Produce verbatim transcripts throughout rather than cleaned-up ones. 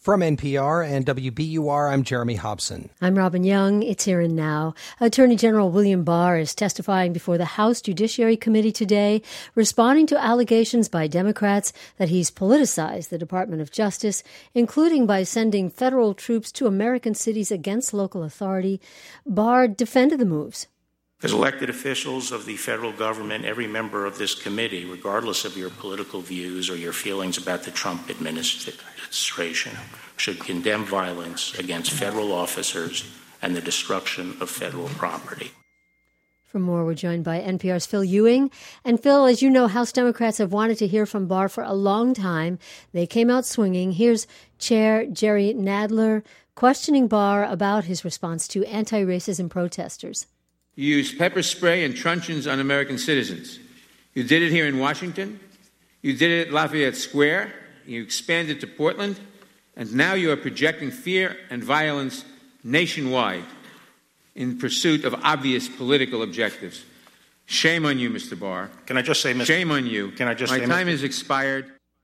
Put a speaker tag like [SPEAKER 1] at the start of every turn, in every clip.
[SPEAKER 1] From N P R and W B U R, I'm Jeremy Hobson.
[SPEAKER 2] I'm Robin Young. It's Here and Now. Attorney General William Barr is testifying before the House Judiciary Committee today, responding to allegations by Democrats that he's politicized the Department of Justice, including by sending federal troops to American cities against local authority. Barr defended the moves.
[SPEAKER 3] As elected officials of the federal government, every member of this committee, regardless of your political views or your feelings about the Trump administration, should condemn violence against federal officers and the destruction of federal property.
[SPEAKER 2] For more, we're joined by N P R's Phil Ewing. And Phil, as you know, House Democrats have wanted to hear from Barr for a long time. They came out swinging. Here's Chair Jerry Nadler questioning Barr about his response to anti-racism protesters.
[SPEAKER 4] You used pepper spray and truncheons on American citizens. You did it here in Washington. You did it at Lafayette Square. You expanded to Portland. And now you are projecting fear and violence nationwide in pursuit of obvious political objectives. Shame on you, Mister Barr.
[SPEAKER 3] Can I just say, Mister
[SPEAKER 4] Shame on you.
[SPEAKER 3] Can I just
[SPEAKER 4] My
[SPEAKER 3] say,
[SPEAKER 4] time
[SPEAKER 3] Mister
[SPEAKER 4] has expired.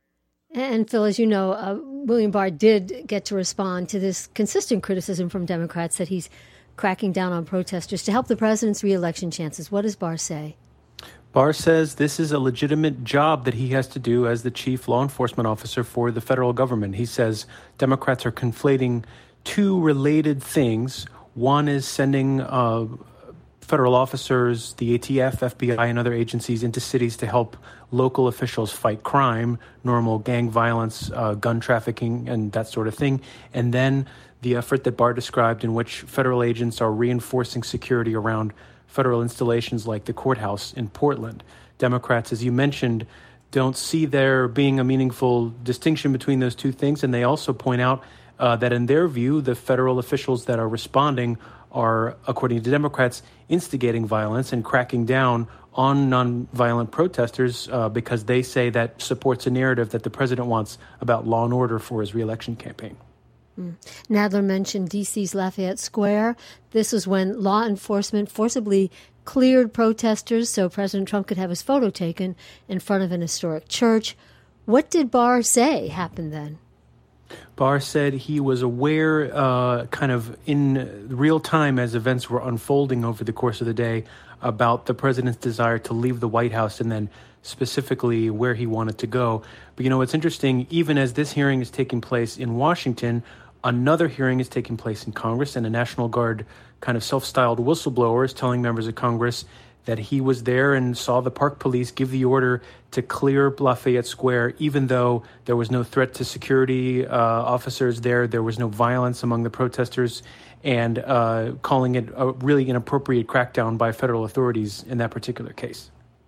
[SPEAKER 2] And Phil, as you know, uh, William Barr did get to respond to this consistent criticism from Democrats that he's cracking down on protesters to help the president's reelection chances. What does Barr say?
[SPEAKER 5] Barr says this is a legitimate job that he has to do as the chief law enforcement officer for the federal government. He says Democrats are conflating two related things. One is sending uh, federal officers, the A T F, F B I, and other agencies into cities to help local officials fight crime, normal gang violence, uh, gun trafficking, and that sort of thing. And then the effort that Barr described in which federal agents are reinforcing security around federal installations like the courthouse in Portland. Democrats, as you mentioned, don't see there being a meaningful distinction between those two things. And they also point out uh, that in their view, the federal officials that are responding are, according to Democrats, instigating violence and cracking down on nonviolent protesters uh, because they say that supports a narrative that the president wants about law and order for his reelection campaign.
[SPEAKER 2] Mm. Nadler mentioned D C's Lafayette Square. This was when law enforcement forcibly cleared protesters so President Trump could have his photo taken in front of an historic church. What did Barr say happened then?
[SPEAKER 5] Barr said he was aware uh, kind of in real time as events were unfolding over the course of the day about the president's desire to leave the White House and then specifically where he wanted to go. But, you know, it's interesting, even as this hearing is taking place in Washington, another hearing is taking place in Congress, and a National Guard kind of self-styled whistleblower is telling members of Congress that he was there and saw the Park Police give the order to clear Lafayette Square, even though there was no threat to security uh, officers there, there was no violence among the protesters, and uh, calling it a really inappropriate crackdown by federal authorities in that particular case.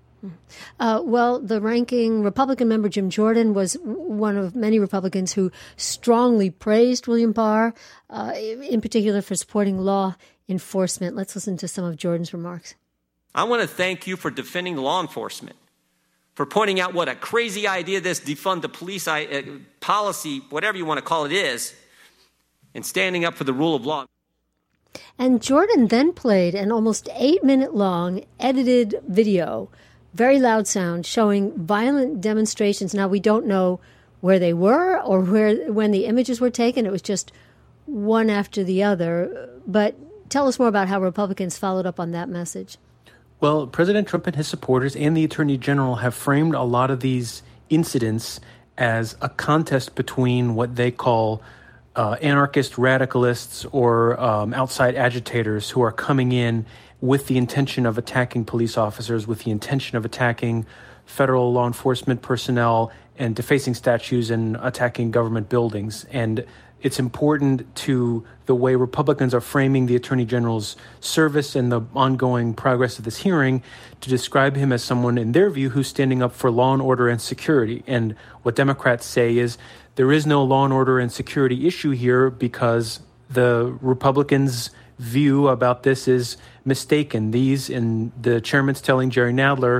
[SPEAKER 2] Uh, well, the ranking Republican member Jim Jordan was one of many Republicans who strongly praised William Barr, uh, in particular for supporting law enforcement. Let's listen to some of Jordan's remarks.
[SPEAKER 6] I want to thank you for defending law enforcement, for pointing out what a crazy idea this defund the police uh, policy, whatever you want to call it, is, and standing up for the rule of law.
[SPEAKER 2] And Jordan then played an almost eight-minute-long edited video, very loud sound, showing violent demonstrations. Now, we don't know where they were or where when the images were taken. It was just one after the other. But tell us more about how Republicans followed up on that message.
[SPEAKER 5] Well, President Trump and his supporters and the Attorney General have framed a lot of these incidents as a contest between what they call uh, anarchist radicalists or um, outside agitators who are coming in with the intention of attacking police officers, with the intention of attacking federal law enforcement personnel and defacing statues and attacking government buildings. And it's important to the way Republicans are framing the Attorney General's service and the ongoing progress of this hearing to describe him as someone, in their view, who's standing up for law and order and security. And what Democrats say is there is no law and order and security issue here because the Republicans' view about this is mistaken. These, and the chairman's telling Jerry Nadler,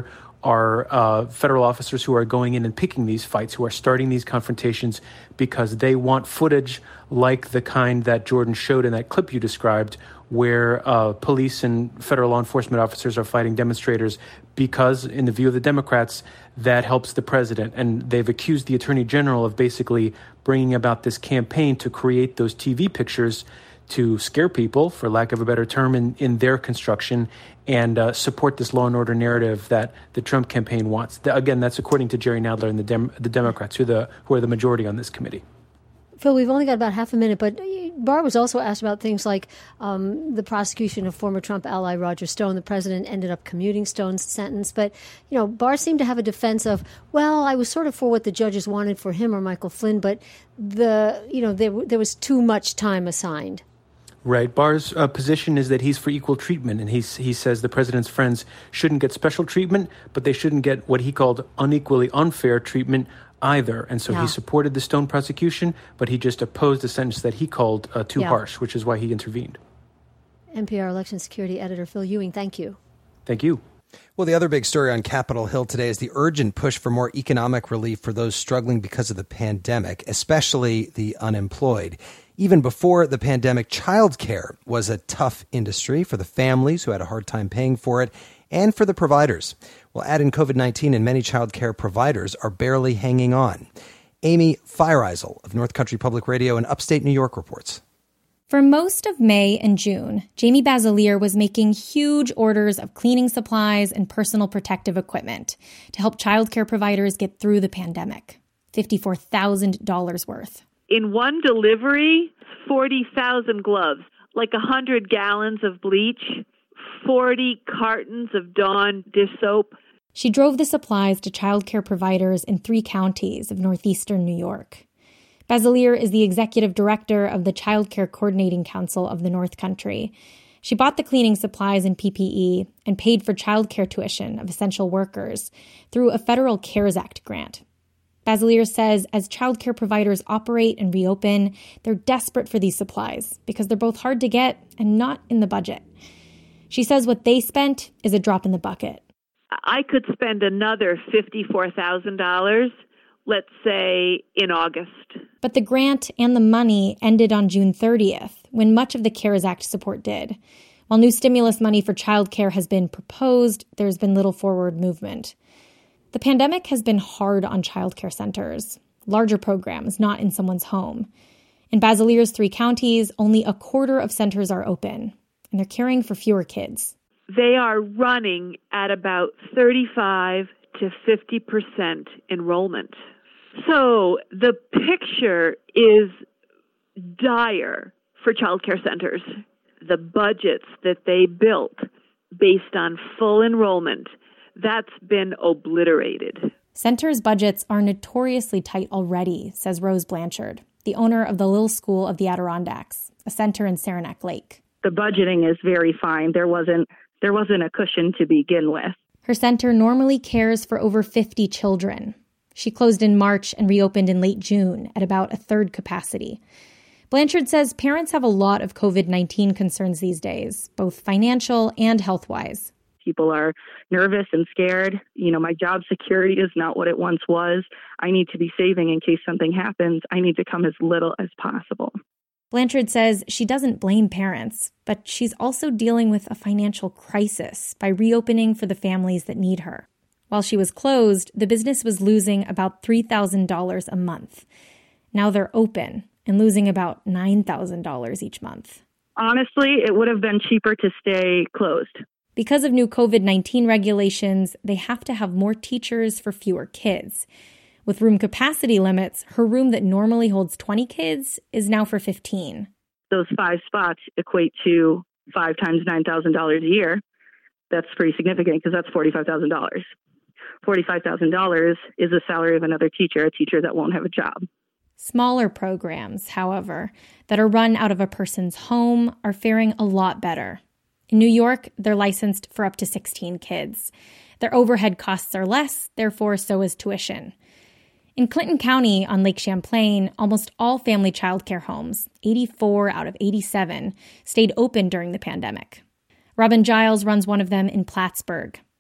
[SPEAKER 5] are uh, federal officers who are going in and picking these fights, who are starting these confrontations because they want footage like the kind that Jordan showed in that clip you described, where uh, police and federal law enforcement officers are fighting demonstrators because, in the view of the Democrats, that helps the president. And they've accused the attorney general of basically bringing about this campaign to create those T V pictures to scare people, for lack of a better term, in, in their construction, and uh, support this law and order narrative that the Trump campaign wants. The, again, that's according to Jerry Nadler and the, Dem- the Democrats, who, the, who are the majority on this committee.
[SPEAKER 2] Phil, we've only got about half a minute, but Barr was also asked about things like um, the prosecution of former Trump ally Roger Stone. The president ended up commuting Stone's sentence. But, you know, Barr seemed to have a defense of, well, I was sort of for what the judges wanted for him or Michael Flynn, but the, you know, there, there was too much time assigned.
[SPEAKER 5] Right. Barr's uh, position is that he's for equal treatment, and he's, he says the president's friends shouldn't get special treatment, but they shouldn't get what he called unequally unfair treatment either. And so yeah. he supported the Stone prosecution, but he just opposed a sentence that he called uh, too yeah. harsh, which is why he intervened.
[SPEAKER 2] N P R election security editor Phil Ewing, thank you.
[SPEAKER 5] Thank you.
[SPEAKER 1] Well, the other big story on Capitol Hill today is the urgent push for more economic relief for those struggling because of the pandemic, especially the unemployed. Even before the pandemic, childcare was a tough industry for the families who had a hard time paying for it and for the providers. Well, add in COVID nineteen, and many childcare providers are barely hanging on. Amy Feiereisel of North Country Public Radio in upstate New York reports.
[SPEAKER 7] For most of May and June, Jamie Basilier was making huge orders of cleaning supplies and personal protective equipment to help childcare providers get through the pandemic. fifty-four thousand dollars worth.
[SPEAKER 8] In one delivery, forty thousand gloves, like one hundred gallons of bleach, forty cartons of Dawn dish soap.
[SPEAKER 7] She drove the supplies to childcare providers in three counties of northeastern New York. Basilier is the executive director of the Child Care Coordinating Council of the North Country. She bought the cleaning supplies and P P E and paid for childcare tuition of essential workers through a federal CARES Act grant. Basilier says as childcare providers operate and reopen, they're desperate for these supplies because they're both hard to get and not in the budget. She says what they spent is a drop in the bucket.
[SPEAKER 8] I could spend another fifty-four thousand dollars, let's say, in August.
[SPEAKER 7] But the grant and the money ended on June thirtieth, when much of the CARES Act support did. While new stimulus money for childcare has been proposed, there's been little forward movement. The pandemic has been hard on childcare centers, larger programs not in someone's home. In Basilier's three counties, only a quarter of centers are open, and they're caring for fewer kids.
[SPEAKER 8] They are running at about thirty-five to fifty percent enrollment. So the picture is dire for childcare centers. The budgets that they built based on full enrollment, that's been obliterated.
[SPEAKER 7] Centers' budgets are notoriously tight already, says Rose Blanchard, the owner of the Little School of the Adirondacks, a center in Saranac Lake.
[SPEAKER 9] The budgeting is very fine. There wasn't there wasn't a cushion to begin with.
[SPEAKER 7] Her center normally cares for over fifty children. She closed in March and reopened in late June at about a third capacity. Blanchard says parents have a lot of COVID nineteen concerns these days, both financial and health-wise.
[SPEAKER 9] People are nervous and scared. You know, my job security is not what it once was. I need to be saving in case something happens. I need to come as little as possible.
[SPEAKER 7] Blanchard says she doesn't blame parents, but she's also dealing with a financial crisis by reopening for the families that need her. While she was closed, the business was losing about three thousand dollars a month. Now they're open and losing about nine thousand dollars each month.
[SPEAKER 9] Honestly, it would have been cheaper to stay closed.
[SPEAKER 7] Because of new COVID nineteen regulations, they have to have more teachers for fewer kids. With room capacity limits, her room that normally holds twenty kids is now for fifteen.
[SPEAKER 9] Those five spots equate to five times nine thousand dollars a year. That's pretty significant because that's forty-five thousand dollars. forty-five thousand dollars is the salary of another teacher, a teacher that won't have a job.
[SPEAKER 7] Smaller programs, however, that are run out of a person's home are faring a lot better. In New York, they're licensed for up to sixteen kids. Their overhead costs are less, therefore so is tuition. In Clinton County on Lake Champlain, almost all family childcare homes, eighty-four out of eighty-seven, stayed open during the pandemic. Robin Giles runs one of them in Plattsburgh.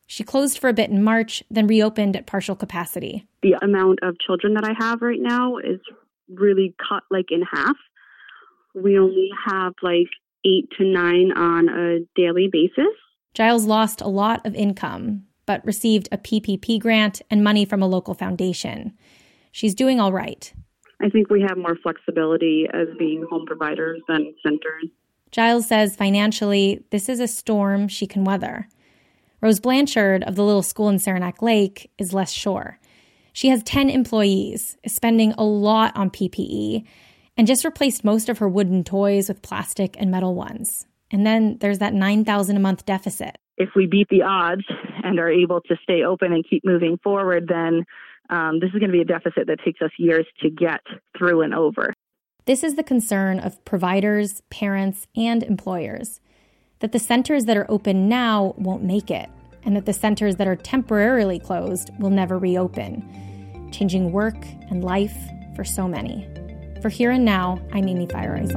[SPEAKER 7] She closed for a bit in March, then reopened at partial capacity.
[SPEAKER 10] The amount of children that I have right now is really cut like in half. We only have like eight to nine on a daily basis.
[SPEAKER 7] Giles lost a lot of income, but received a P P P grant and money from a local foundation. She's doing all right.
[SPEAKER 10] I think we have more flexibility as being home providers than centers.
[SPEAKER 7] Giles says financially, this is a storm she can weather. Rose Blanchard of the little school in Saranac Lake is less sure. She has ten employees, is spending a lot on P P E, and just replaced most of her wooden toys with plastic and metal ones. And then there's that nine thousand dollars a month deficit.
[SPEAKER 9] If we beat the odds and are able to stay open and keep moving forward, then um, this is going to be a deficit that takes us years to get through and over.
[SPEAKER 7] This is the concern of providers, parents, and employers, that the centers that are open now won't make it, and that the centers that are temporarily closed will never reopen, changing work and life for so many. For Here and Now, I'm Amy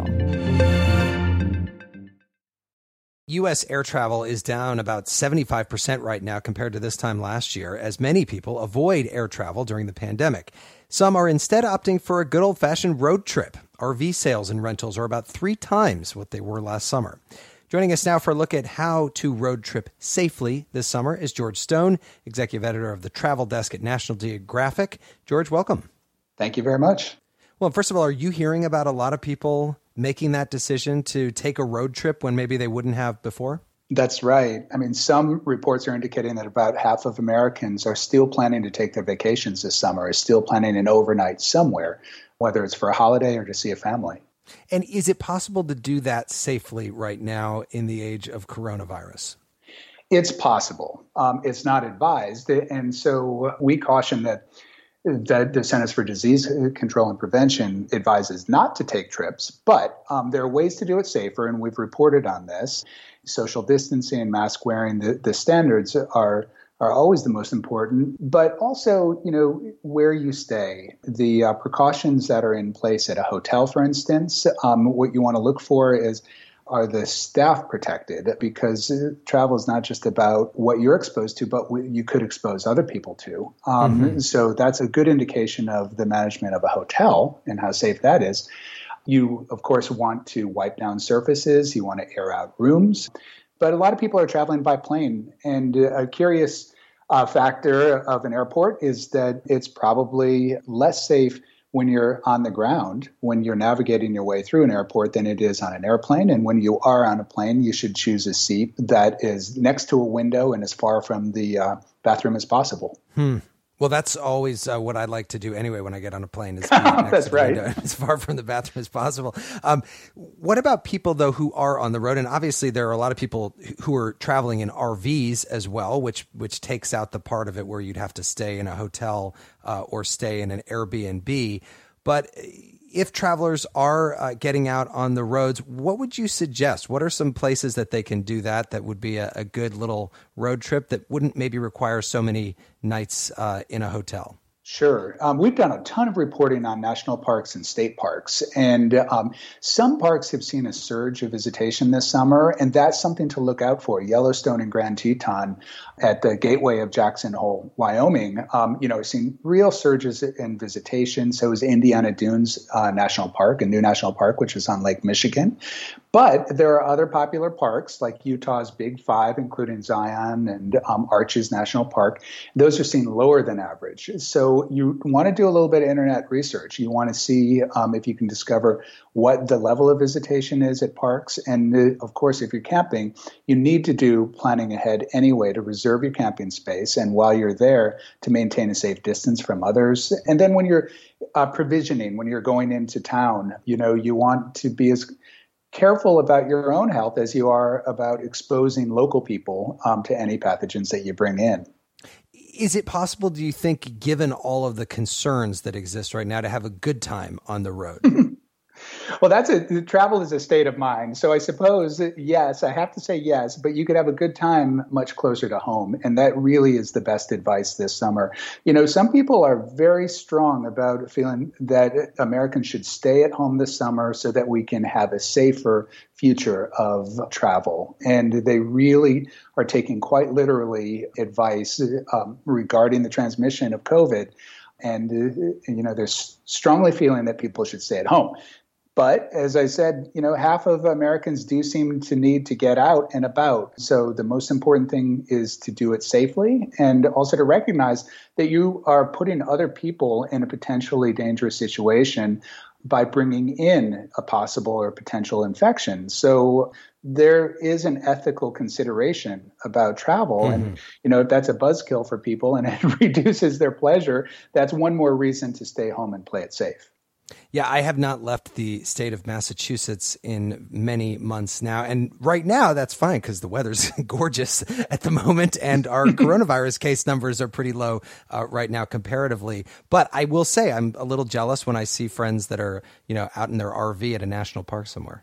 [SPEAKER 7] Feiereisel.
[SPEAKER 1] U S air travel is down about seventy-five percent right now compared to this time last year, as many people avoid air travel during the pandemic. Some are instead opting for a good old-fashioned road trip. R V sales and rentals are about three times what they were last summer. Joining us now for a look at how to road trip safely this summer is George Stone, executive editor of the travel desk at National Geographic. George, welcome.
[SPEAKER 11] Thank you very much.
[SPEAKER 1] Well, first of all, are you hearing about a lot of people making that decision to take a road trip when maybe they wouldn't have before?
[SPEAKER 11] That's right. I mean, some reports are indicating that about half of Americans are still planning to take their vacations this summer, are still planning an overnight somewhere, whether it's for a holiday or to see a family.
[SPEAKER 1] And is it possible to do that safely right now in the age of coronavirus?
[SPEAKER 11] It's possible. Um, it's not advised. And so we caution that that the Centers for Disease Control and Prevention advises not to take trips, but um, there are ways to do it safer, and we've reported on this. Social distancing, mask wearing, the, the standards are are always the most important, but also, you know, where you stay, the uh, precautions that are in place at a hotel, for instance, um, what you want to look for is, are the staff protected? Because travel is not just about what you're exposed to, but what you could expose other people to. Um, mm-hmm. So that's a good indication of the management of a hotel and how safe that is. You, of course, want to wipe down surfaces. You want to air out rooms. But a lot of people are traveling by plane. And a curious uh, factor of an airport is that it's probably less safe when you're on the ground, when you're navigating your way through an airport, than it is on an airplane. And when you are on a plane, you should choose a seat that is next to a window and as far from the uh, bathroom as possible.
[SPEAKER 1] Hmm. Well, that's always uh, what I like to do anyway when I get on a plane, is be next
[SPEAKER 11] that's
[SPEAKER 1] to the
[SPEAKER 11] right.
[SPEAKER 1] window, as far from the bathroom as possible. Um, what about people, though, who are on the road? And obviously there are a lot of people who are traveling in R Vs as well, which which takes out the part of it where you'd have to stay in a hotel uh, or stay in an Airbnb. But if travelers are uh, getting out on the roads, what would you suggest? What are some places that they can do that that would be a, a good little road trip that wouldn't maybe require so many nights uh, in a hotel?
[SPEAKER 11] Sure. Um, we've done a ton of reporting on national parks and state parks, and um, some parks have seen a surge of visitation this summer, and that's something to look out for. Yellowstone and Grand Teton at the gateway of Jackson Hole, Wyoming, um, you know, we've seen real surges in visitation. So is Indiana Dunes uh, National Park, a new national park, which is on Lake Michigan. But there are other popular parks like Utah's Big Five, including Zion and um, Arches National Park. Those are seen lower than average. So you want to do a little bit of internet research. You want to see um, if you can discover what the level of visitation is at parks. And uh, of course, if you're camping, you need to do planning ahead anyway to reserve your camping space. And while you're there, to maintain a safe distance from others. And then when you're uh, provisioning, when you're going into town, you know, you want to be as careful about your own health as you are about exposing local people um, to any pathogens that you bring in.
[SPEAKER 1] Is it possible, do you think, given all of the concerns that exist right now, to have a good time on the road?
[SPEAKER 11] Well, that's a travel is a state of mind. So I suppose, yes, I have to say yes, but you could have a good time much closer to home. And that really is the best advice this summer. You know, some people are very strong about feeling that Americans should stay at home this summer so that we can have a safer future of travel. And they really are taking quite literally advice um, regarding the transmission of COVID. And, uh, you know, they're strongly feeling that people should stay at home. But as I said, you know, half of Americans do seem to need to get out and about. So the most important thing is to do it safely and also to recognize that you are putting other people in a potentially dangerous situation by bringing in a possible or potential infection. So there is an ethical consideration about travel. Mm-hmm. And, you know, if that's a buzzkill for people and it reduces their pleasure, that's one more reason to stay home and play it safe.
[SPEAKER 1] Yeah, I have not left the state of Massachusetts in many months now. And right now, that's fine because the weather's gorgeous at the moment. And our coronavirus case numbers are pretty low uh, right now comparatively. But I will say I'm a little jealous when I see friends that are, you know, out in their R V at a national park somewhere.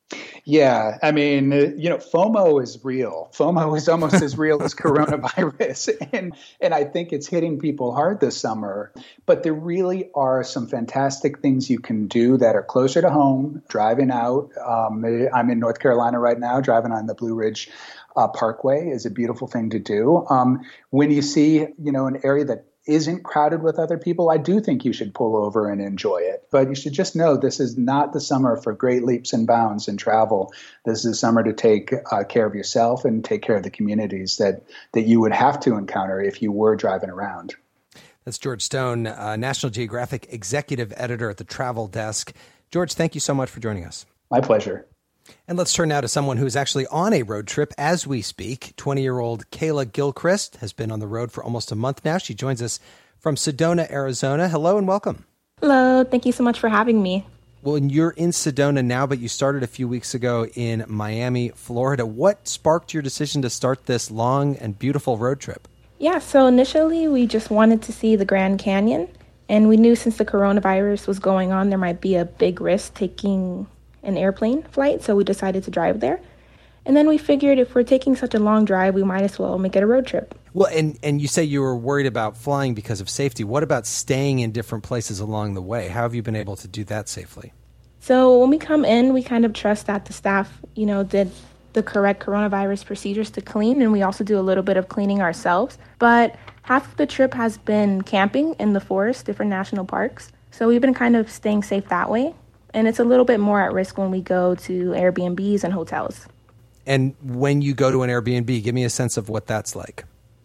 [SPEAKER 11] Yeah, I mean, you know, FOMO is real. FOMO is almost as real as coronavirus. And and I think it's hitting people hard this summer. But there really are some fantastic things you can do that are closer to home, driving out. Um, I'm in North Carolina right now, driving on the Blue Ridge uh, Parkway is a beautiful thing to do. Um, when you see, you know, an area that isn't crowded with other people, I do think you should pull over and enjoy it. But you should just know this is not the summer for great leaps and bounds in travel. This is a summer to take uh, care of yourself and take care of the communities that, that you would have to encounter if you were driving around.
[SPEAKER 1] That's George Stone, uh, National Geographic Executive Editor at the Travel Desk. George, thank you so much for joining us.
[SPEAKER 11] My pleasure.
[SPEAKER 1] And let's turn now to someone who's actually on a road trip as we speak. twenty-year-old Kayla Gilchrist has been on the road for almost a month now. She joins us from Sedona, Arizona. Hello and welcome.
[SPEAKER 12] Hello. Thank you so much for having me.
[SPEAKER 1] Well, you're in Sedona now, but you started a few weeks ago in Miami, Florida. What sparked your decision to start this long and beautiful road trip?
[SPEAKER 12] Yeah, so initially we just wanted to see the Grand Canyon. And we knew since the coronavirus was going on, there might be a big risk taking an airplane flight, so we decided to drive there. And then we figured if we're taking such a long drive, we might as well make it a road trip.
[SPEAKER 1] Well, and, and you say you were worried about flying because of safety. What about staying in different places along the way? How have you been able to do that safely?
[SPEAKER 12] So when we come in, we kind of trust that the staff, you know, did the correct coronavirus procedures to clean, and we also do a little bit of cleaning ourselves. But half of the trip has been camping in the forest, different national parks. So we've been kind of staying safe that way. And it's a little bit more at risk when we go to Airbnbs and hotels.
[SPEAKER 1] And when you go to an Airbnb, give me a sense of what that's like.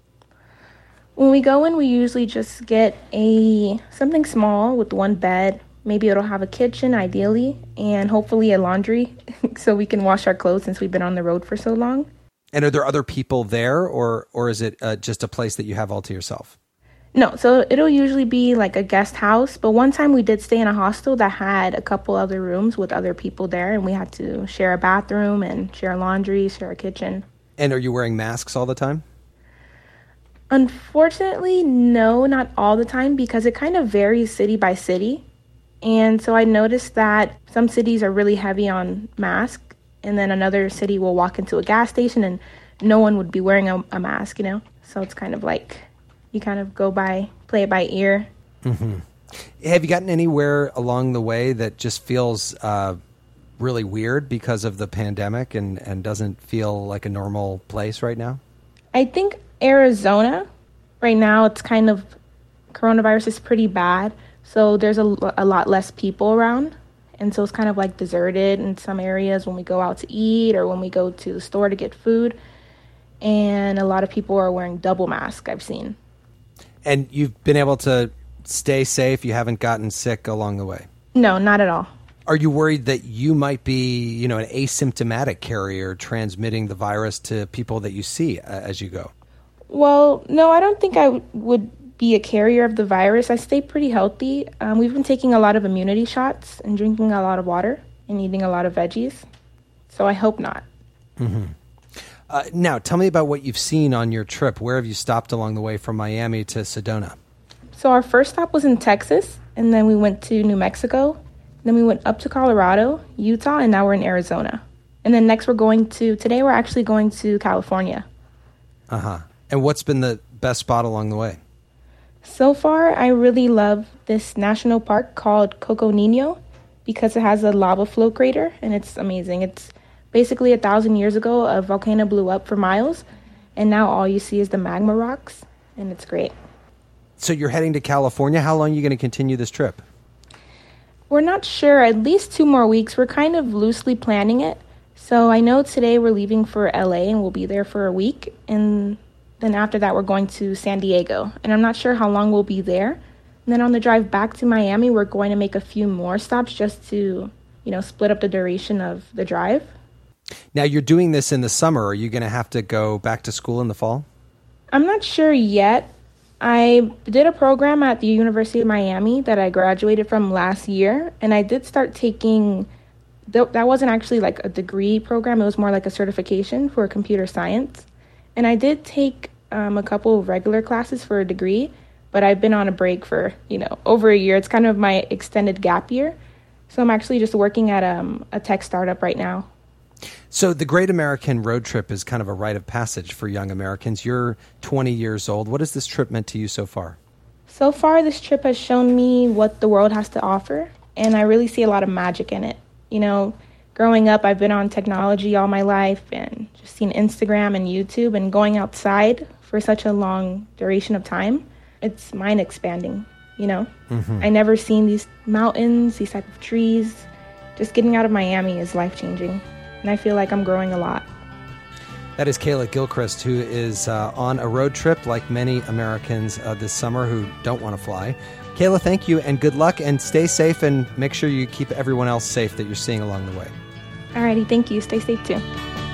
[SPEAKER 12] When we go in, we usually just get a something small with one bed. Maybe it'll have a kitchen, ideally, and hopefully a laundry so we can wash our clothes since we've been on the road for so long.
[SPEAKER 1] And are there other people there, or or is it uh, just a place that you have all to yourself?
[SPEAKER 12] No, so it'll usually be like a guest house. But one time we did stay in a hostel that had a couple other rooms with other people there, and we had to share a bathroom and share laundry, share a kitchen.
[SPEAKER 1] And are you wearing masks all the time?
[SPEAKER 12] Unfortunately, no, not all the time, because it kind of varies city by city. And so I noticed that some cities are really heavy on masks, and then another city will walk into a gas station and no one would be wearing a, a mask, you know? So it's kind of like you kind of go by, play it by ear.
[SPEAKER 1] Mm-hmm. Have you gotten anywhere along the way that just feels uh, really weird because of the pandemic and, and doesn't feel like a normal place right now?
[SPEAKER 12] I think Arizona, right now, it's kind of, coronavirus is pretty bad. So there's a, a lot less people around. And so it's kind of like deserted in some areas when we go out to eat or when we go to the store to get food. And a lot of people are wearing double masks, I've seen.
[SPEAKER 1] And you've been able to stay safe? You haven't gotten sick along the way?
[SPEAKER 12] No, not at all.
[SPEAKER 1] Are you worried that you might be, you know, an asymptomatic carrier transmitting the virus to people that you see uh, as you go?
[SPEAKER 12] Well, no, I don't think I w- would be a carrier of the virus. I stay pretty healthy. Um, we've been taking a lot of immunity shots and drinking a lot of water and eating a lot of veggies. So I hope not.
[SPEAKER 1] Mm-hmm. Uh, now, tell me about what you've seen on your trip. Where have you stopped along the way from Miami to Sedona?
[SPEAKER 12] So our first stop was in Texas, and then we went to New Mexico. Then we went up to Colorado, Utah, and now we're in Arizona. And then next we're going to, today we're actually going to California.
[SPEAKER 1] Uh-huh. And what's been the best spot along the way?
[SPEAKER 12] So far, I really love this national park called Coco Nino because it has a lava flow crater, and it's amazing. It's basically a thousand years ago, a volcano blew up for miles, and now all you see is the magma rocks, and it's great.
[SPEAKER 1] So you're heading to California. How long are you going to continue this trip?
[SPEAKER 12] We're not sure. At least two more weeks. We're kind of loosely planning it. So I know today we're leaving for L A, and we'll be there for a week, and then after that we're going to San Diego. And I'm not sure how long we'll be there. And then on the drive back to Miami, we're going to make a few more stops just to, you know, split up the duration of the drive.
[SPEAKER 1] Now, you're doing this in the summer. Are you going to have to go back to school in the fall?
[SPEAKER 12] I'm not sure yet. I did a program at the University of Miami that I graduated from last year, and I did start taking, that wasn't actually like a degree program, it was more like a certification for computer science. And I did take um, a couple of regular classes for a degree, but I've been on a break for, you know, over a year. It's kind of my extended gap year. So I'm actually just working at um, a tech startup right now.
[SPEAKER 1] So the Great American Road Trip is kind of a rite of passage for young Americans. You're twenty years old. What has this trip meant to you so far?
[SPEAKER 12] So far, this trip has shown me what the world has to offer, and I really see a lot of magic in it. You know, growing up, I've been on technology all my life and just seen Instagram and YouTube, and going outside for such a long duration of time, it's mind expanding, you know? Mm-hmm. I never seen these mountains, these type of trees. Just getting out of Miami is life-changing, and I feel like I'm growing a lot.
[SPEAKER 1] That is Kayla Gilchrist, who is uh, on a road trip like many Americans uh, this summer who don't want to fly. Kayla, thank you, and good luck, and stay safe, and make sure you keep everyone else safe that you're seeing along the way.
[SPEAKER 12] Alrighty, thank you. Stay safe, too.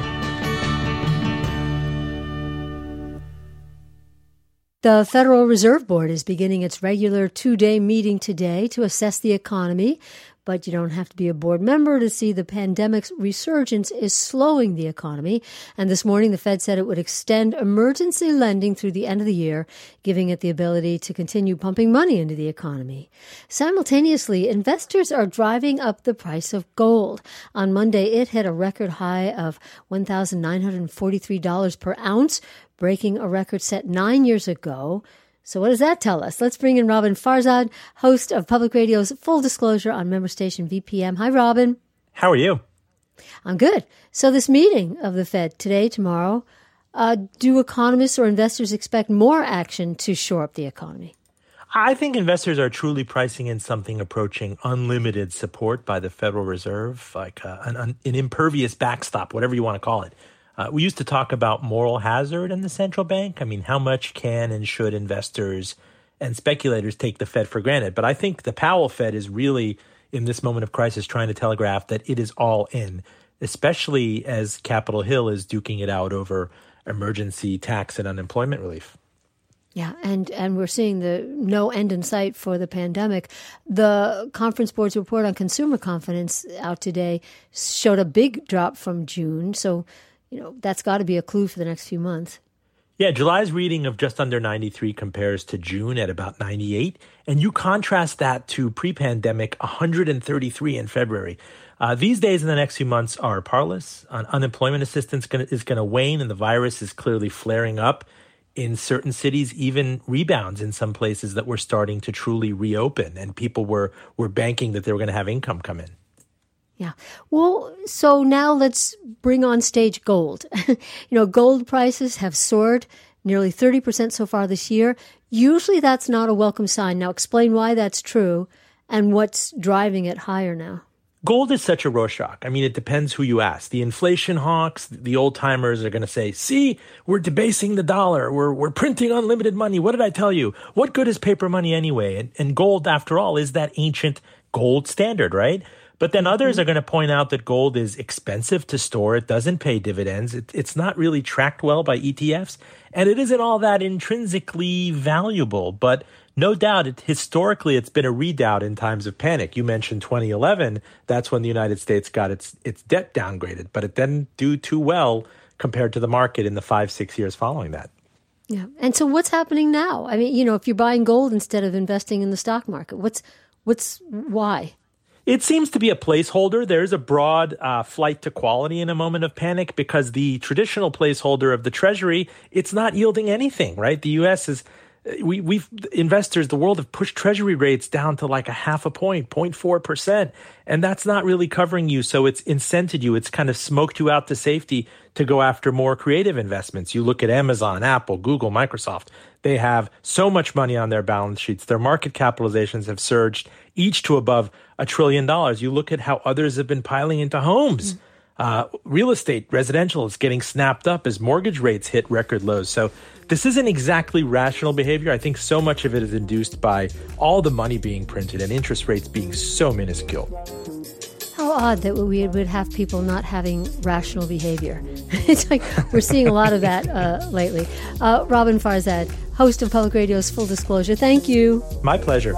[SPEAKER 2] The Federal Reserve Board is beginning its regular two-day meeting today to assess the economy, but you don't have to be a board member to see the pandemic's resurgence is slowing the economy. And this morning, the Fed said it would extend emergency lending through the end of the year, giving it the ability to continue pumping money into the economy. Simultaneously, investors are driving up the price of gold. On Monday, it hit a record high of one thousand nine hundred forty-three dollars per ounce, breaking a record set nine years ago. So what does that tell us? Let's bring in Robin Farzad, host of Public Radio's Full Disclosure on member station V P M. Hi, Robin.
[SPEAKER 13] How are you?
[SPEAKER 2] I'm good. So this meeting of the Fed today, tomorrow, uh, do economists or investors expect more action to shore up the economy?
[SPEAKER 13] I think investors are truly pricing in something approaching unlimited support by the Federal Reserve, like uh, an, an impervious backstop, whatever you want to call it. Uh, we used to talk about moral hazard in the central bank. I mean, how much can and should investors and speculators take the Fed for granted? But I think the Powell Fed is really, in this moment of crisis, trying to telegraph that it is all in, especially as Capitol Hill is duking it out over emergency tax and unemployment relief.
[SPEAKER 2] Yeah, and, and we're seeing the no end in sight for the pandemic. The Conference Board's report on consumer confidence out today showed a big drop from June. So, you know, that's got to be a clue for the next few months.
[SPEAKER 13] Yeah, July's reading of just under ninety-three compares to June at about ninety-eight. And you contrast that to pre-pandemic one hundred thirty-three in February. Uh, these days in the next few months are parlous. Un- unemployment assistance gonna, is going to wane, and the virus is clearly flaring up in certain cities, even rebounds in some places that were starting to truly reopen, and people were, were banking that they were going to have income come in.
[SPEAKER 2] Yeah. Well, so now let's bring on stage gold. You know, gold prices have soared nearly thirty percent so far this year. Usually that's not a welcome sign. Now explain why that's true and what's driving it higher now.
[SPEAKER 13] Gold is such a Rorschach. I mean, it depends who you ask. The inflation hawks, the old timers are going to say, see, we're debasing the dollar. We're we're printing unlimited money. What did I tell you? What good is paper money anyway? And, and gold, after all, is that ancient gold standard, right? But then others are going to point out that gold is expensive to store. It doesn't pay dividends. It, it's not really tracked well by E T Fs. And it isn't all that intrinsically valuable. But no doubt, it, historically, it's been a redoubt in times of panic. You mentioned twenty eleven. That's when the United States got its, its debt downgraded. But it didn't do too well compared to the market in the five, six years following that.
[SPEAKER 2] Yeah. And so what's happening now? I mean, you know, if you're buying gold instead of investing in the stock market, what's what's why?
[SPEAKER 13] It seems to be a placeholder. There's a broad uh, flight to quality in a moment of panic because the traditional placeholder of the Treasury, it's not yielding anything, right? The U S is, we, we've, investors, the world have pushed Treasury rates down to like a half a point, zero point four percent, and that's not really covering you. So it's incented you. It's kind of smoked you out to safety to go after more creative investments. You look at Amazon, Apple, Google, Microsoft. They have so much money on their balance sheets. Their market capitalizations have surged each to above a trillion dollars. You look at how others have been piling into homes. Mm. Uh, real estate, residential is getting snapped up as mortgage rates hit record lows. So this isn't exactly rational behavior. I think so much of it is induced by all the money being printed and interest rates being so minuscule.
[SPEAKER 2] How odd that we would have people not having rational behavior. It's like we're seeing a lot of that uh, lately. Uh, Robin Farzad, host of Public Radio's Full Disclosure, thank you.
[SPEAKER 13] My pleasure.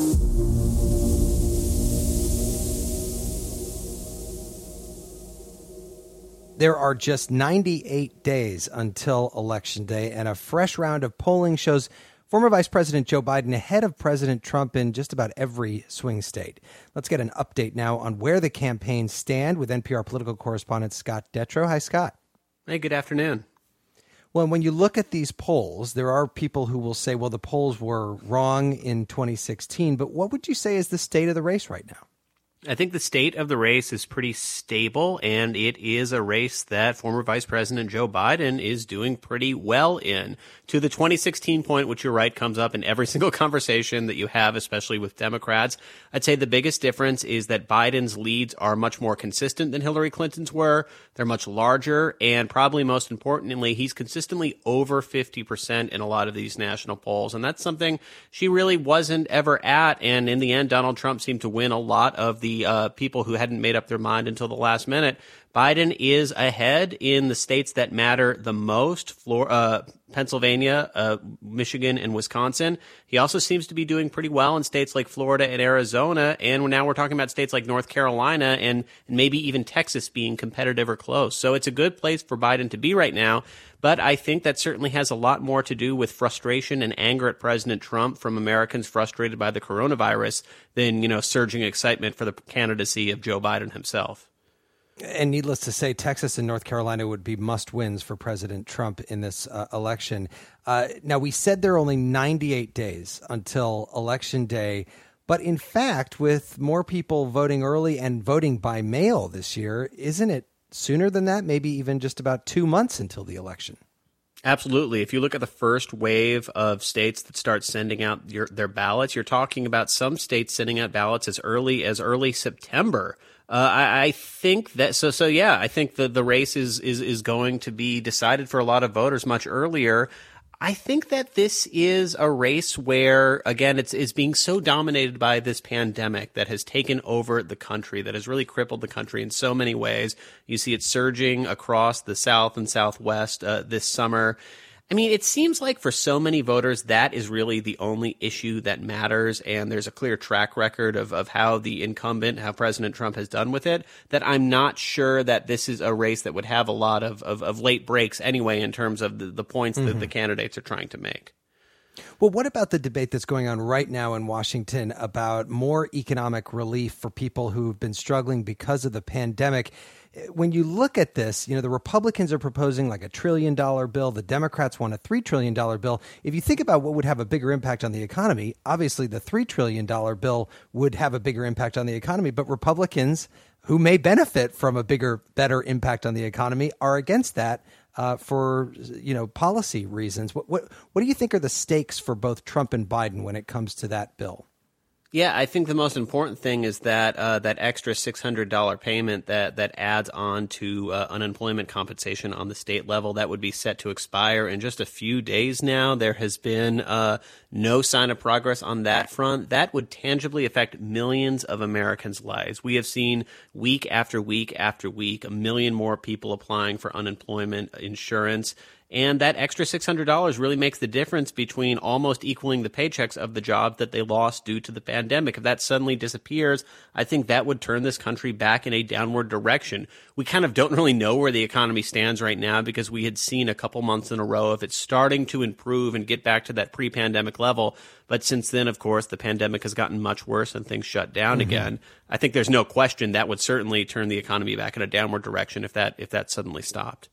[SPEAKER 1] There are just ninety-eight days until Election Day, and a fresh round of polling shows former Vice President Joe Biden ahead of President Trump in just about every swing state. Let's get an update now on where the campaigns stand with N P R political correspondent Scott Detrow. Hi, Scott.
[SPEAKER 14] Hey, good afternoon.
[SPEAKER 1] Well, when you look at these polls, there are people who will say, well, the polls were wrong in twenty sixteen. But what would you say is the state of the race right now?
[SPEAKER 14] I think the state of the race is pretty stable, and it is a race that former Vice President Joe Biden is doing pretty well in. To the twenty sixteen point, which you're right, comes up in every single conversation that you have, especially with Democrats. I'd say the biggest difference is that Biden's leads are much more consistent than Hillary Clinton's were. They're much larger, and probably most importantly, he's consistently over fifty percent in a lot of these national polls, and that's something she really wasn't ever at, and in the end, Donald Trump seemed to win a lot of the uh, people who hadn't made up their mind until the last minute. Biden is ahead in the states that matter the most, Florida, uh, Pennsylvania, uh, Michigan, and Wisconsin. He also seems to be doing pretty well in states like Florida and Arizona, and now we're talking about states like North Carolina and maybe even Texas being competitive or close. So it's a good place for Biden to be right now, but I think that certainly has a lot more to do with frustration and anger at President Trump from Americans frustrated by the coronavirus than, you know, surging excitement for the candidacy of Joe Biden himself.
[SPEAKER 1] And needless to say, Texas and North Carolina would be must-wins for President Trump in this uh, election. Uh, now, we said there are only ninety-eight days until Election Day. But in fact, with more people voting early and voting by mail this year, isn't it sooner than that? Maybe even just about two months until the election.
[SPEAKER 14] Absolutely. If you look at the first wave of states that start sending out your, their ballots, you're talking about some states sending out ballots as early as early September. Uh, I, I think that so so yeah, I think the the race is is is going to be decided for a lot of voters much earlier. I think that this is a race where, again, it's it's being so dominated by this pandemic that has taken over the country, that has really crippled the country in so many ways. You see it surging across the South and Southwest uh, this summer. I mean, it seems like for so many voters, that is really the only issue that matters. And there's a clear track record of, of how the incumbent, how President Trump has done with it, that I'm not sure that this is a race that would have a lot of, of, of late breaks anyway, in terms of the, the points mm-hmm. that the candidates are trying to make.
[SPEAKER 1] Well, what about the debate that's going on right now in Washington about more economic relief for people who've been struggling because of the pandemic? When you look at this, you know, the Republicans are proposing like a trillion dollar bill. The Democrats want a three trillion dollars bill. If you think about what would have a bigger impact on the economy, obviously the three trillion dollars bill would have a bigger impact on the economy. But Republicans who may benefit from a bigger, better impact on the economy are against that uh, for, you know, policy reasons. What, what, what do you think are the stakes for both Trump and Biden when it comes to that bill?
[SPEAKER 14] Yeah, I think the most important thing is that uh, that extra six hundred dollars payment that, that adds on to uh, unemployment compensation on the state level, that would be set to expire in just a few days now. There has been uh, no sign of progress on that front. That would tangibly affect millions of Americans' lives. We have seen week after week after week a million more people applying for unemployment insurance. And that extra six hundred dollars really makes the difference between almost equaling the paychecks of the job that they lost due to the pandemic. If that suddenly disappears, I think that would turn this country back in a downward direction. We kind of don't really know where the economy stands right now because we had seen a couple months in a row of it starting to improve and get back to that pre-pandemic level. But since then, of course, the pandemic has gotten much worse and things shut down mm-hmm. again. I think there's no question that would certainly turn the economy back in a downward direction if that if that suddenly stopped.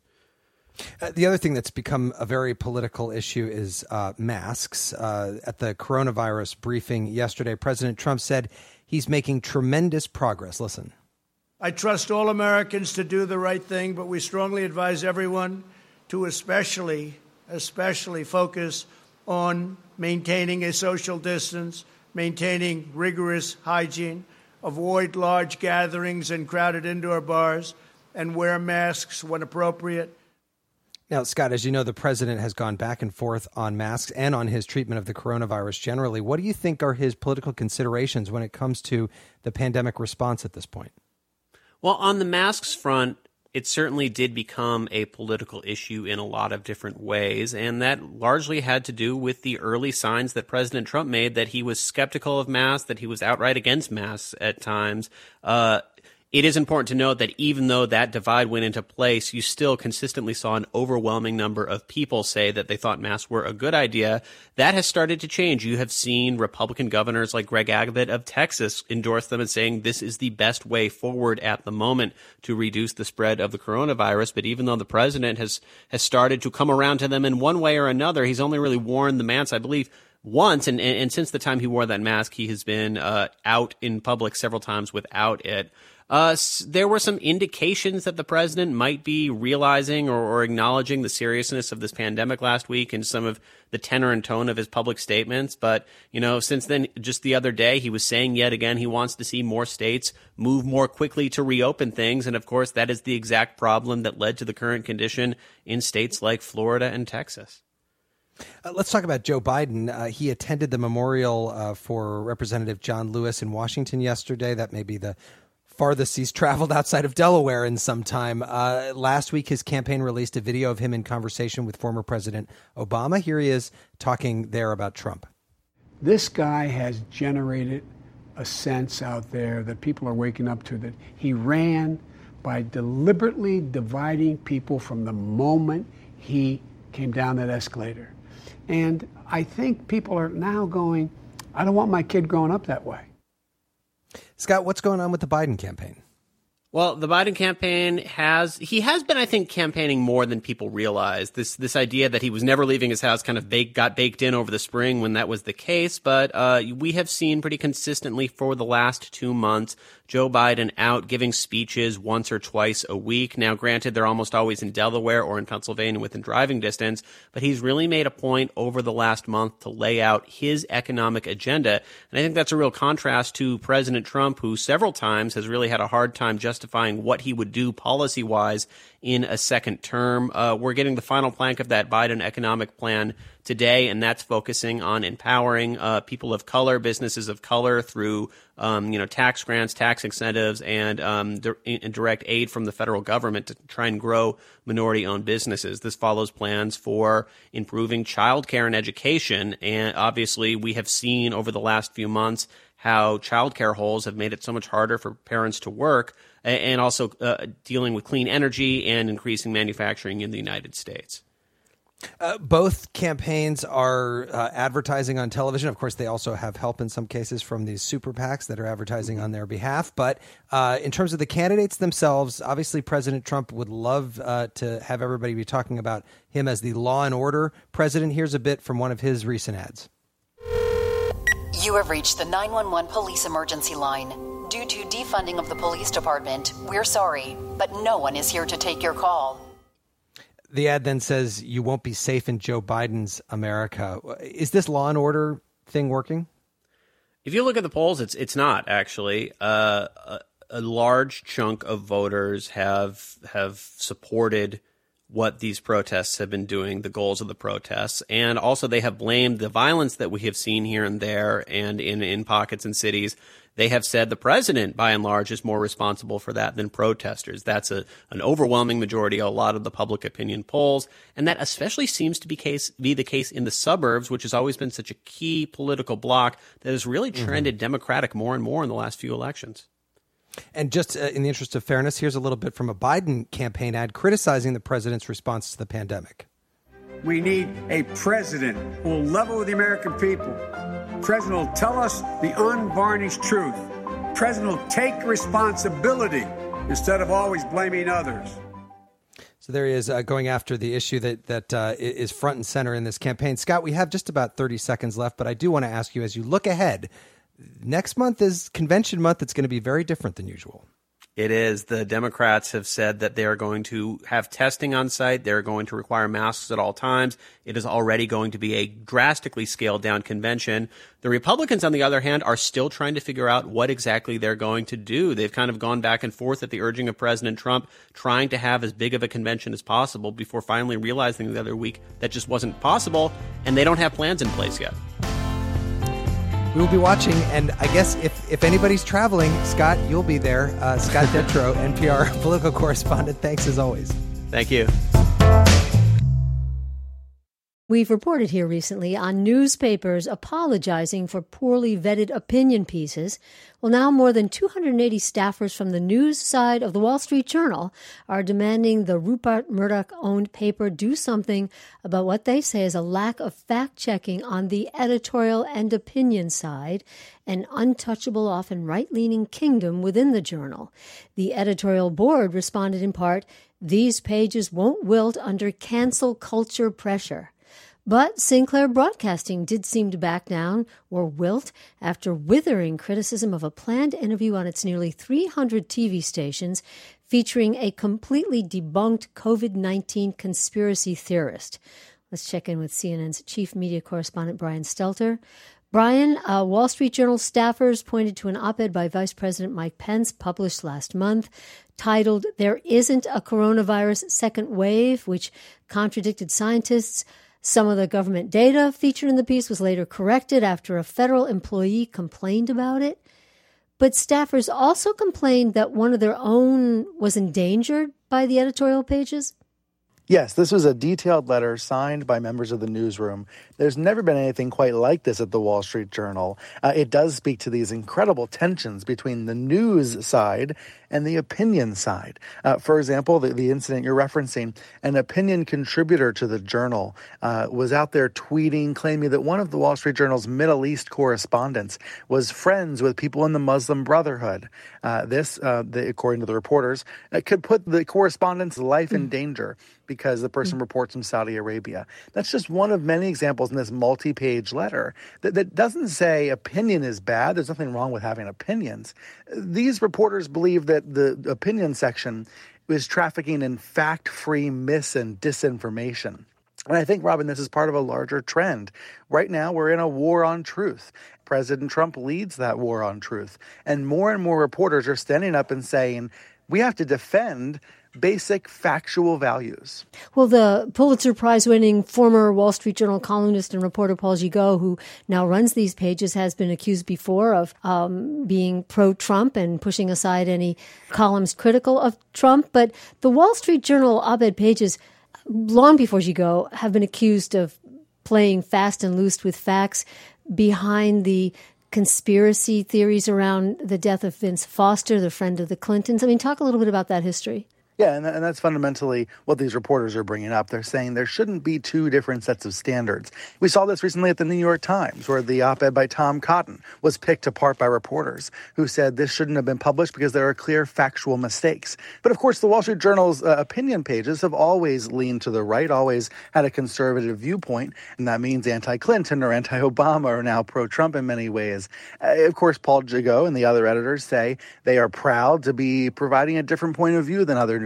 [SPEAKER 1] Uh, the other thing that's become a very political issue is uh, masks. Uh, at the coronavirus briefing yesterday, President Trump said he's making tremendous progress. Listen.
[SPEAKER 15] I trust all Americans to do the right thing, but we strongly advise everyone to especially, especially focus on maintaining a social distance, maintaining rigorous hygiene, avoid large gatherings and crowded indoor bars, and wear masks when appropriate.
[SPEAKER 1] Now, Scott, as you know, the president has gone back and forth on masks and on his treatment of the coronavirus generally. What do you think are his political considerations when it comes to the pandemic response at this point?
[SPEAKER 14] Well, on the masks front, it certainly did become a political issue in a lot of different ways, and that largely had to do with the early signs that President Trump made that he was skeptical of masks, that he was outright against masks at times. Uh, It is important to note that even though that divide went into place, you still consistently saw an overwhelming number of people say that they thought masks were a good idea. That has started to change. You have seen Republican governors like Greg Abbott of Texas endorse them and saying this is the best way forward at the moment to reduce the spread of the coronavirus. But even though the president has, has started to come around to them in one way or another, he's only really worn the mask, I believe, once. And, and, and since the time he wore that mask, he has been uh, out in public several times without it. Uh, there were some indications that the president might be realizing or, or acknowledging the seriousness of this pandemic last week in some of the tenor and tone of his public statements. But, you know, since then, just the other day, he was saying yet again he wants to see more states move more quickly to reopen things. And, of course, that is the exact problem that led to the current condition in states like Florida and Texas.
[SPEAKER 1] Uh, let's talk about Joe Biden. Uh, he attended the memorial uh, for Representative John Lewis in Washington yesterday. That may be the farthest he's traveled outside of Delaware in some time. Uh, last week, his campaign released a video of him in conversation with former President Obama. Here he is talking there about Trump.
[SPEAKER 16] This guy has generated a sense out there that people are waking up to, that he ran by deliberately dividing people from the moment he came down that escalator. And I think people are now going, I don't want my kid growing up that way.
[SPEAKER 1] Scott, what's going on with the Biden campaign?
[SPEAKER 14] Well, the Biden campaign has, he has been, I think, campaigning more than people realize. This this idea that he was never leaving his house kind of baked, got baked in over the spring when that was the case. But uh, we have seen pretty consistently for the last two months Joe Biden out giving speeches once or twice a week. Now, granted, they're almost always in Delaware or in Pennsylvania within driving distance, but he's really made a point over the last month to lay out his economic agenda. And I think that's a real contrast to President Trump, who several times has really had a hard time justifying what he would do policy-wise in a second term. Uh, we're getting the final plank of that Biden economic plan today, and that's focusing on empowering uh, people of color, businesses of color through um, you know, tax grants, tax incentives, and um, di- direct aid from the federal government to try and grow minority-owned businesses. This follows plans for improving child care and education, and obviously we have seen over the last few months how child care holes have made it so much harder for parents to work, and also uh, dealing with clean energy and increasing manufacturing in the United States.
[SPEAKER 1] Uh, both campaigns are uh, advertising on television. Of course, they also have help in some cases from these super PACs that are advertising on their behalf. But uh, in terms of the candidates themselves, obviously President Trump would love uh, to have everybody be talking about him as the law and order president. Here's a bit from one of his recent ads.
[SPEAKER 17] You have reached the nine one one police emergency line. Due to defunding of the police department, we're sorry, but no one is here to take your call.
[SPEAKER 1] The ad then says you won't be safe in Joe Biden's America. Is this law and order thing working?
[SPEAKER 14] If you look at the polls, it's it's not actually. Uh, a, a large chunk of voters have have supported what these protests have been doing, the goals of the protests. And also they have blamed the violence that we have seen here and there and in, in pockets and cities. They have said the president, by and large, is more responsible for that than protesters. That's a, an overwhelming majority of a lot of the public opinion polls. And that especially seems to be case be the case in the suburbs, which has always been such a key political bloc that has really trended mm-hmm. Democratic more and more in the last few elections.
[SPEAKER 1] And just uh, in the interest of fairness, here's a little bit from a Biden campaign ad criticizing the president's response to the pandemic.
[SPEAKER 18] We need a president who will level with the American people. President will tell us the unvarnished truth. President will take responsibility instead of always blaming others.
[SPEAKER 1] So there he is uh, going after the issue that, that uh, is front and center in this campaign. Scott, we have just about thirty seconds left, but I do want to ask you, as you look ahead, next month is convention month. It's going to be very different than usual.
[SPEAKER 14] It is. The Democrats have said that they are going to have testing on site. They're going to require masks at all times. It is already going to be a drastically scaled down convention. The Republicans, on the other hand, are still trying to figure out what exactly they're going to do. They've kind of gone back and forth at the urging of President Trump, trying to have as big of a convention as possible before finally realizing the other week that just wasn't possible, and they don't have plans in place yet.
[SPEAKER 1] We will be watching, and I guess if, if anybody's traveling, Scott, you'll be there. Uh, Scott Detrow, N P R political correspondent. Thanks as always.
[SPEAKER 14] Thank you.
[SPEAKER 2] We've reported here recently on newspapers apologizing for poorly vetted opinion pieces. Well, now more than two hundred eighty staffers from the news side of the Wall Street Journal are demanding the Rupert Murdoch-owned paper do something about what they say is a lack of fact-checking on the editorial and opinion side, an untouchable, often right-leaning kingdom within the journal. The editorial board responded in part, "These pages won't wilt under cancel culture pressure." But Sinclair Broadcasting did seem to back down or wilt after withering criticism of a planned interview on its nearly three hundred T V stations featuring a completely debunked COVID nineteen conspiracy theorist. Let's check in with C N N's chief media correspondent Brian Stelter. Brian, uh, Wall Street Journal staffers pointed to an op-ed by Vice President Mike Pence published last month titled, "There Isn't a Coronavirus Second Wave," which contradicted scientists. Some of the government data featured in the piece was later corrected after a federal employee complained about it. But staffers also complained that one of their own was endangered by the editorial pages.
[SPEAKER 19] Yes, this was a detailed letter signed by members of the newsroom. There's never been anything quite like this at the Wall Street Journal. Uh, it does speak to these incredible tensions between the news side and the opinion side. Uh, for example, the, the incident you're referencing, an opinion contributor to the Journal uh, was out there tweeting, claiming that one of the Wall Street Journal's Middle East correspondents was friends with people in the Muslim Brotherhood. Uh, this, uh, the, according to the reporters, uh, could put the correspondent's life in danger because the person reports from Saudi Arabia. That's just one of many examples in this multi-page letter that, that doesn't say opinion is bad. There's nothing wrong with having opinions. These reporters believe that the opinion section is trafficking in fact-free mis- and disinformation. And I think, Robin, this is part of a larger trend. Right now, we're in a war on truth. President Trump leads that war on truth. And more and more reporters are standing up and saying, we have to defend basic factual values.
[SPEAKER 2] Well, the Pulitzer Prize-winning former Wall Street Journal columnist and reporter Paul Gigot, who now runs these pages, has been accused before of um, being pro-Trump and pushing aside any columns critical of Trump. But the Wall Street Journal op-ed pages, long before Gigot, have been accused of playing fast and loose with facts behind the conspiracy theories around the death of Vince Foster, the friend of the Clintons. I mean, talk a little bit about that history.
[SPEAKER 19] Yeah, and, and that's fundamentally what these reporters are bringing up. They're saying there shouldn't be two different sets of standards. We saw this recently at the New York Times, where the op-ed by Tom Cotton was picked apart by reporters who said this shouldn't have been published because there are clear factual mistakes. But of course, the Wall Street Journal's uh, opinion pages have always leaned to the right, always had a conservative viewpoint, and that means anti-Clinton or anti-Obama or now pro-Trump in many ways. Uh, of course, Paul Gigot and the other editors say they are proud to be providing a different point of view than other news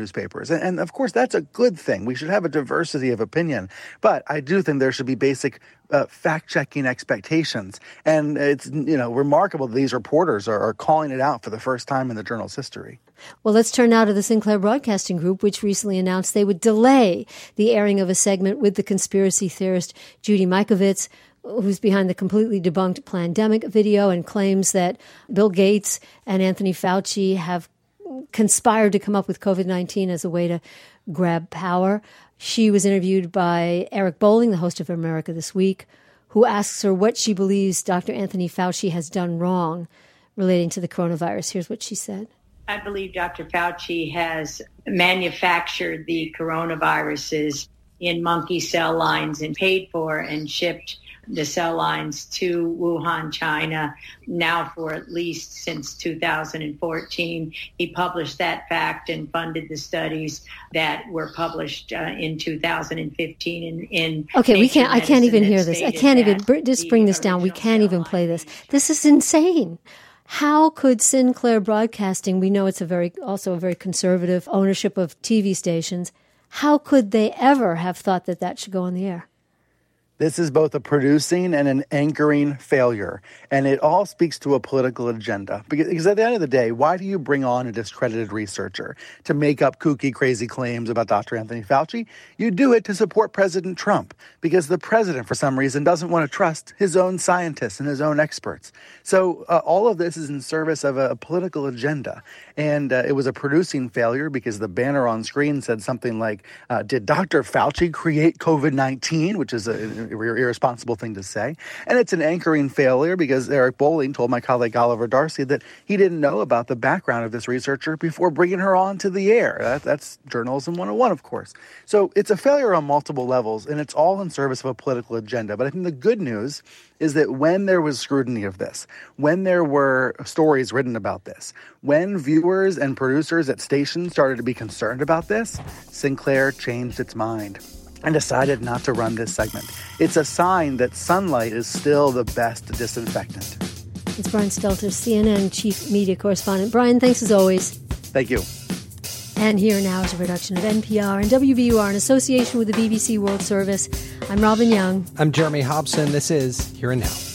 [SPEAKER 19] newspapers. And, and of course, that's a good thing. We should have a diversity of opinion. But I do think there should be basic uh, fact-checking expectations. And it's, you know, remarkable that these reporters are, are calling it out for the first time in the journal's history.
[SPEAKER 2] Well, let's turn now to the Sinclair Broadcasting Group, which recently announced they would delay the airing of a segment with the conspiracy theorist Judy Mikovits, who's behind the completely debunked Plandemic video and claims that Bill Gates and Anthony Fauci have conspired to come up with COVID nineteen as a way to grab power. She was interviewed by Eric Bolling, the host of America This Week, who asks her what she believes Doctor Anthony Fauci has done wrong relating to the coronavirus. Here's what she said.
[SPEAKER 20] I believe Doctor Fauci has manufactured the coronaviruses in monkey cell lines and paid for and shipped the cell lines to Wuhan, China, now for at least since two thousand fourteen. He published that fact and funded the studies that were published uh, in two thousand fifteen in, in
[SPEAKER 2] Okay, we can't, I can't even hear this. I can't even, br- just bring this down. We can't even play this. This is insane. How could Sinclair Broadcasting, we know it's a very, also a very conservative ownership of T V stations, how could they ever have thought that that should go on the air?
[SPEAKER 19] This is both a producing and an anchoring failure, and it all speaks to a political agenda. Because at the end of the day, why do you bring on a discredited researcher to make up kooky, crazy claims about Doctor Anthony Fauci? You do it to support President Trump, because the president, for some reason, doesn't want to trust his own scientists and his own experts. So uh, all of this is in service of a, a political agenda, and uh, it was a producing failure because the banner on screen said something like, uh, did Doctor Fauci create COVID nineteen, which is a irresponsible thing to say. And it's an anchoring failure because Eric Bolling told my colleague Oliver Darcy that he didn't know about the background of this researcher before bringing her on to the air. That, that's journalism one oh one, of course. So it's a failure on multiple levels, and it's all in service of a political agenda. But I think the good news is that when there was scrutiny of this, when there were stories written about this, when viewers and producers at stations started to be concerned about this, Sinclair changed its mind and decided not to run this segment. It's a sign that sunlight is still the best disinfectant.
[SPEAKER 2] It's Brian Stelter, C N N Chief Media Correspondent. Brian, thanks as always.
[SPEAKER 19] Thank you.
[SPEAKER 2] And Here Now is a production of N P R and W B U R in association with the B B C World Service. I'm Robin Young.
[SPEAKER 1] I'm Jeremy Hobson. This is Here and Now.